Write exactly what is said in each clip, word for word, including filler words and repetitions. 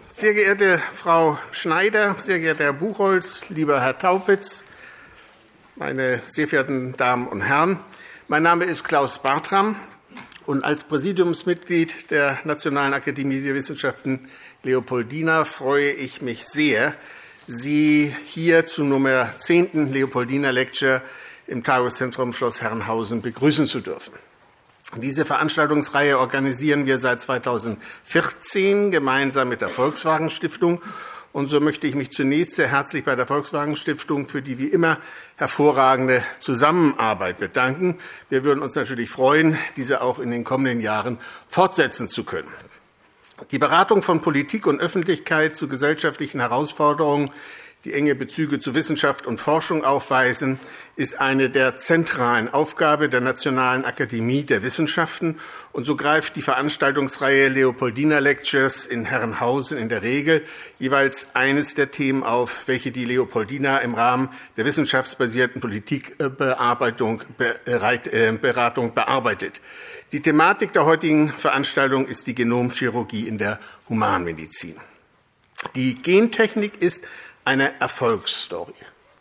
Sehr geehrte Frau Schneider, sehr geehrter Herr Buchholz, lieber Herr Taupitz, meine sehr verehrten Damen und Herren, mein Name ist Klaus Bartram und als Präsidiumsmitglied der Nationalen Akademie der Wissenschaften Leopoldina freue ich mich sehr, Sie hier zur Nummer zehnten Leopoldina Lecture im Tagungszentrum Schloss Herrenhausen begrüßen zu dürfen. Diese Veranstaltungsreihe organisieren wir seit zweitausendvierzehn gemeinsam mit der Volkswagen Stiftung. Und so möchte ich mich zunächst sehr herzlich bei der Volkswagen Stiftung für die wie immer hervorragende Zusammenarbeit bedanken. Wir würden uns natürlich freuen, diese auch in den kommenden Jahren fortsetzen zu können. Die Beratung von Politik und Öffentlichkeit zu gesellschaftlichen Herausforderungen, die enge Bezüge zu Wissenschaft und Forschung aufweisen, ist eine der zentralen Aufgaben der Nationalen Akademie der Wissenschaften. Und so greift die Veranstaltungsreihe Leopoldina Lectures in Herrenhausen in der Regel jeweils eines der Themen auf, welche die Leopoldina im Rahmen der wissenschaftsbasierten Politikberatung Beratung bearbeitet. Die Thematik der heutigen Veranstaltung ist die Genomchirurgie in der Humanmedizin. Die Gentechnik ist eine Erfolgsstory.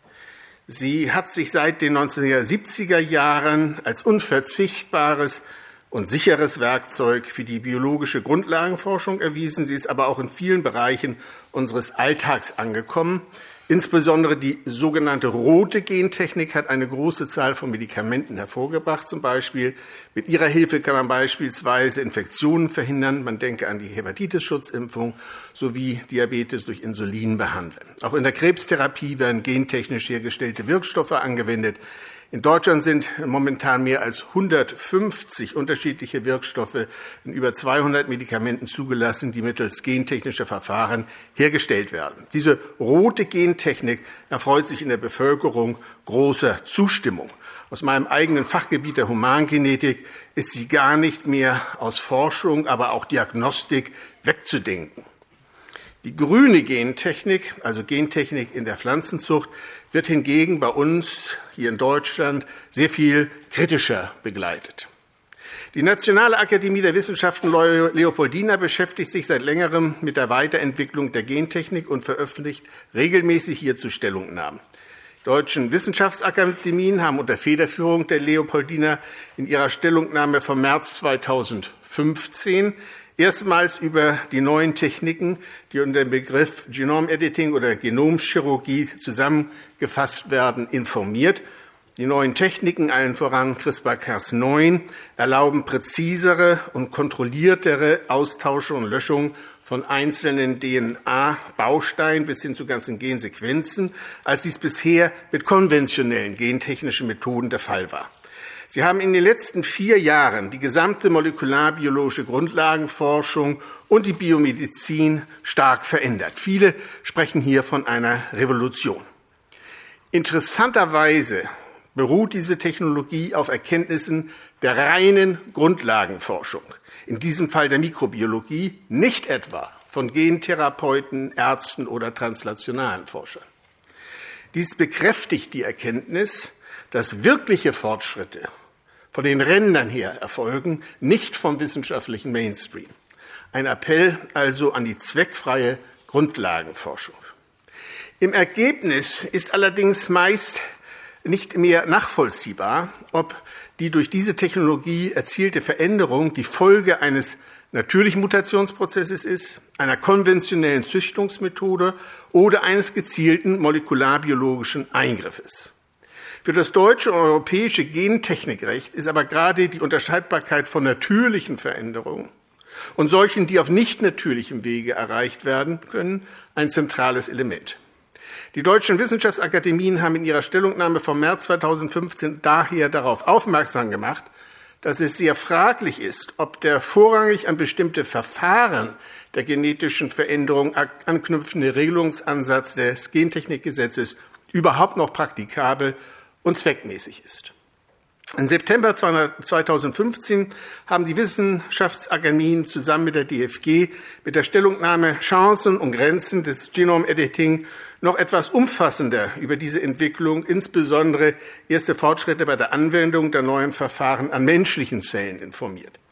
Sie hat sich seit den neunzehnhundertsiebziger Jahren als unverzichtbares und sicheres Werkzeug für die biologische Grundlagenforschung erwiesen. Sie ist aber auch in vielen Bereichen unseres Alltags angekommen. Insbesondere die sogenannte rote Gentechnik hat eine große Zahl von Medikamenten hervorgebracht. Zum Beispiel mit ihrer Hilfe kann man beispielsweise Infektionen verhindern. Man denke an die Hepatitis-Schutzimpfung sowie Diabetes durch Insulin behandeln. Auch in der Krebstherapie werden gentechnisch hergestellte Wirkstoffe angewendet. In Deutschland sind momentan mehr als hundertfünfzig unterschiedliche Wirkstoffe in über zweihundert Medikamenten zugelassen, die mittels gentechnischer Verfahren hergestellt werden. Diese rote Gentechnik erfreut sich in der Bevölkerung großer Zustimmung. Aus meinem eigenen Fachgebiet der Humangenetik ist sie gar nicht mehr aus Forschung, aber auch Diagnostik wegzudenken. Die grüne Gentechnik, also Gentechnik in der Pflanzenzucht, wird hingegen bei uns hier in Deutschland sehr viel kritischer begleitet. Die Nationale Akademie der Wissenschaften Leopoldina beschäftigt sich seit längerem mit der Weiterentwicklung der Gentechnik und veröffentlicht regelmäßig hierzu Stellungnahmen. Die deutschen Wissenschaftsakademien haben unter Federführung der Leopoldina in ihrer Stellungnahme vom März zweitausendfünfzehn erstmals über die neuen Techniken, die unter dem Begriff Genome Editing oder Genomchirurgie zusammengefasst werden, informiert. Die neuen Techniken, allen voran CRISPR Cas neun, erlauben präzisere und kontrolliertere Austausche und Löschung von einzelnen D N A-Bausteinen bis hin zu ganzen Gensequenzen, als dies bisher mit konventionellen gentechnischen Methoden der Fall war. Sie haben in den letzten vier Jahren die gesamte molekularbiologische Grundlagenforschung und die Biomedizin stark verändert. Viele sprechen hier von einer Revolution. Interessanterweise beruht diese Technologie auf Erkenntnissen der reinen Grundlagenforschung, in diesem Fall der Mikrobiologie, nicht etwa von Gentherapeuten, Ärzten oder translationalen Forschern. Dies bekräftigt die Erkenntnis, dass wirkliche Fortschritte von den Rändern her erfolgen, nicht vom wissenschaftlichen Mainstream. Ein Appell also an die zweckfreie Grundlagenforschung. Im Ergebnis ist allerdings meist nicht mehr nachvollziehbar, ob die durch diese Technologie erzielte Veränderung die Folge eines natürlichen Mutationsprozesses ist, einer konventionellen Züchtungsmethode oder eines gezielten molekularbiologischen Eingriffes. Für das deutsche und europäische Gentechnikrecht ist aber gerade die Unterscheidbarkeit von natürlichen Veränderungen und solchen, die auf nicht natürlichem Wege erreicht werden können, ein zentrales Element. Die deutschen Wissenschaftsakademien haben in ihrer Stellungnahme vom März zweitausendfünfzehn daher darauf aufmerksam gemacht, dass es sehr fraglich ist, ob der vorrangig an bestimmte Verfahren der genetischen Veränderung anknüpfende Regelungsansatz des Gentechnikgesetzes überhaupt noch praktikabel und zweckmäßig ist. Im September zweitausendfünfzehn haben die Wissenschaftsakademien zusammen mit der D F G mit der Stellungnahme Chancen und Grenzen des Genome Editing noch etwas umfassender über diese Entwicklung, insbesondere erste Fortschritte bei der Anwendung der neuen Verfahren an menschlichen Zellen informiert.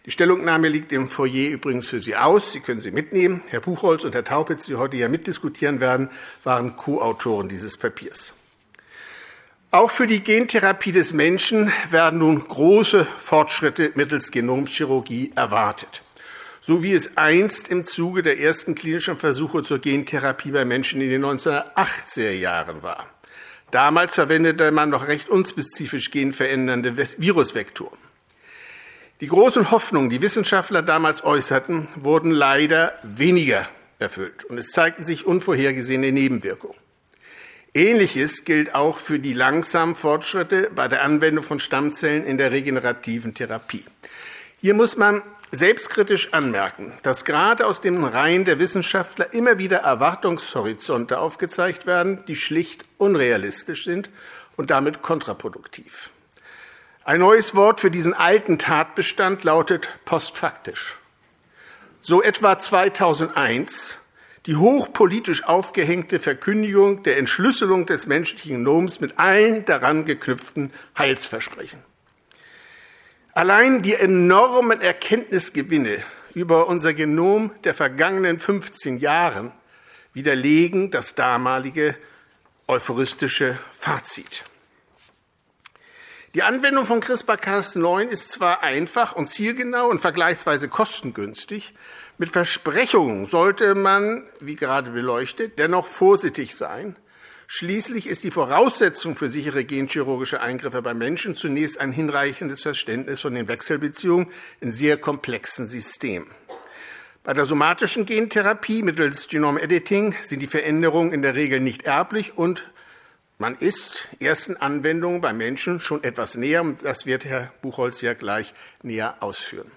Die Stellungnahme liegt im Foyer übrigens für Sie aus. Sie können sie mitnehmen. Herr Buchholz und Herr Taupitz, die heute hier mitdiskutieren werden, waren Co-Autoren dieses Papiers. Auch für die Gentherapie des Menschen werden nun große Fortschritte mittels Genomchirurgie erwartet, so wie es einst im Zuge der ersten klinischen Versuche zur Gentherapie bei Menschen in den neunzehnhundertachtziger Jahren war. Damals verwendete man noch recht unspezifisch genverändernde Virusvektoren. Die großen Hoffnungen, die Wissenschaftler damals äußerten, wurden leider weniger erfüllt und es zeigten sich unvorhergesehene Nebenwirkungen. Ähnliches gilt auch für die langsamen Fortschritte bei der Anwendung von Stammzellen in der regenerativen Therapie. Hier muss man selbstkritisch anmerken, dass gerade aus den Reihen der Wissenschaftler immer wieder Erwartungshorizonte aufgezeigt werden, die schlicht unrealistisch sind und damit kontraproduktiv. Ein neues Wort für diesen alten Tatbestand lautet postfaktisch. So etwa zweitausendeins die hochpolitisch aufgehängte Verkündigung der Entschlüsselung des menschlichen Genoms mit allen daran geknüpften Heilsversprechen. Allein die enormen Erkenntnisgewinne über unser Genom der vergangenen fünfzehn Jahren widerlegen das damalige euphoristische Fazit. Die Anwendung von CRISPR Cas neun ist zwar einfach und zielgenau und vergleichsweise kostengünstig, mit Versprechungen sollte man, wie gerade beleuchtet, dennoch vorsichtig sein. Schließlich ist die Voraussetzung für sichere genchirurgische Eingriffe bei Menschen zunächst ein hinreichendes Verständnis von den Wechselbeziehungen in sehr komplexen Systemen. Bei der somatischen Gentherapie mittels Genome Editing sind die Veränderungen in der Regel nicht erblich und man ist ersten Anwendungen bei Menschen schon etwas näher, und das wird Herr Buchholz ja gleich näher ausführen.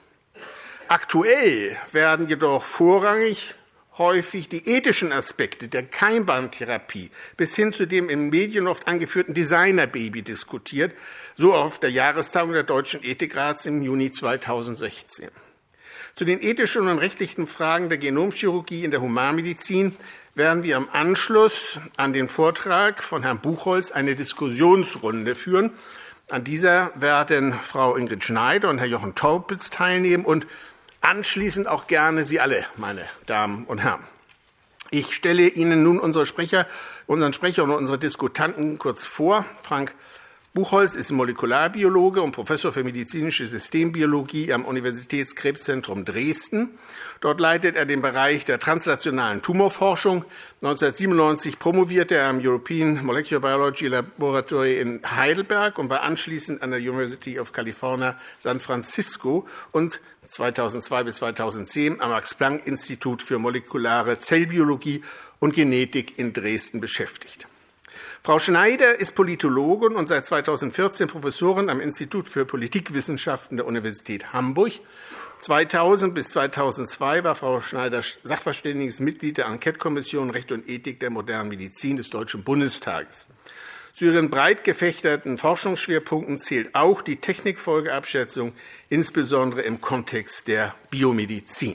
Aktuell werden jedoch vorrangig häufig die ethischen Aspekte der Keimbahntherapie bis hin zu dem in Medien oft angeführten Designerbaby diskutiert, so auf der Jahrestagung der Deutschen Ethikrats im Juni zweitausendsechzehn. Zu den ethischen und rechtlichen Fragen der Genomchirurgie in der Humanmedizin werden wir im Anschluss an den Vortrag von Herrn Buchholz eine Diskussionsrunde führen. An dieser werden Frau Ingrid Schneider und Herr Jochen Taupitz teilnehmen und anschließend auch gerne Sie alle, meine Damen und Herren. Ich stelle Ihnen nun unsere Sprecher, unseren Sprecher und unsere Diskutanten kurz vor. Frank Buchholz ist Molekularbiologe und Professor für medizinische Systembiologie am Universitätskrebszentrum Dresden. Dort leitet er den Bereich der translationalen Tumorforschung. neunzehnhundertsiebenundneunzig promovierte er am European Molecular Biology Laboratory in Heidelberg und war anschließend an der University of California San Francisco und zweitausendzwei bis zweitausendzehn am Max-Planck-Institut für molekulare Zellbiologie und Genetik in Dresden beschäftigt. Frau Schneider ist Politologin und seit zweitausendvierzehn Professorin am Institut für Politikwissenschaften der Universität Hamburg. zweitausend bis zweitausendzwei war Frau Schneider sachverständiges Mitglied der Enquete-Kommission Recht und Ethik der modernen Medizin des Deutschen Bundestages. Zu ihren breit gefächerten Forschungsschwerpunkten zählt auch die Technikfolgeabschätzung, insbesondere im Kontext der Biomedizin.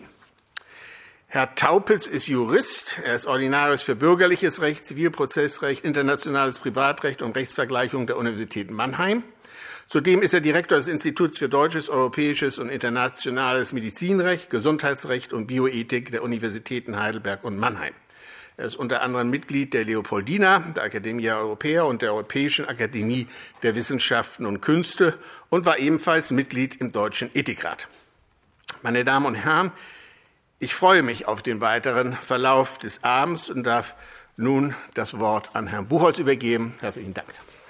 Herr Taupitz ist Jurist. Er ist Ordinarius für Bürgerliches Recht, Zivilprozessrecht, internationales Privatrecht und Rechtsvergleichung der Universität Mannheim. Zudem ist er Direktor des Instituts für Deutsches, Europäisches und Internationales Medizinrecht, Gesundheitsrecht und Bioethik der Universitäten Heidelberg und Mannheim. Er ist unter anderem Mitglied der Leopoldina, der Academia Europaea und der Europäischen Akademie der Wissenschaften und Künste und war ebenfalls Mitglied im Deutschen Ethikrat. Meine Damen und Herren, ich freue mich auf den weiteren Verlauf des Abends und darf nun das Wort an Herrn Buchholz übergeben. Herzlichen Dank.